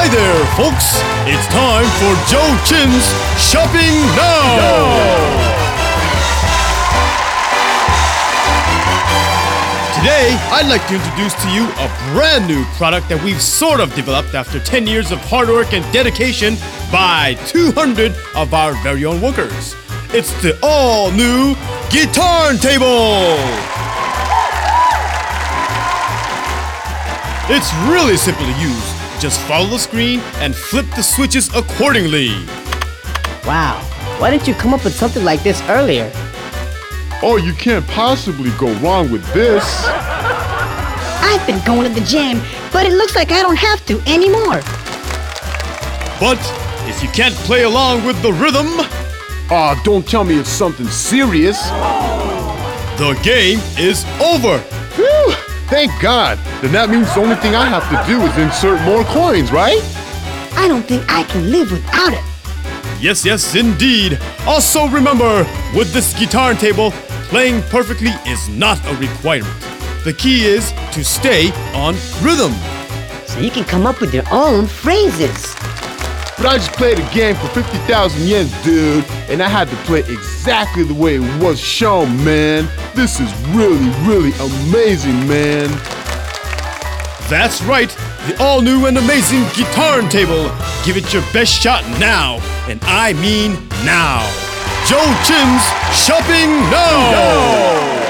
Hi there, folks! It's time for Joe Chin's Shopping Now! Today, I'd like to introduce to you a brand new product that we've sort of developed after 10 years of hard work and dedication by 200 of our very own workers. It's the all-new Guitar Table! It's really simple to use. Just follow the screen and flip the switches accordingly. Wow, why didn't you come up with something like this earlier? Oh, you can't possibly go wrong with this. I've been going to the gym, but it looks like I don't have to anymore. But if you can't play along with the rhythm, Aw, don't tell me it's something serious. the game is over. Whew, thank God. Then that means the only thing I have to do is insert more coins, right? I don't think I can live without it. Yes, indeed. Also remember, with this Guitar Table, playing perfectly is not a requirement. The key is to stay on rhythm. So you can come up with your own phrases. But I just played a game for 50,000 yen, dude, and I had to play exactly the way it was shown, man. This is really amazing, man. That's right, the all-new and amazing Guitar Table. Give it your best shot now, and I mean now. Joe Chin's Shopping Now!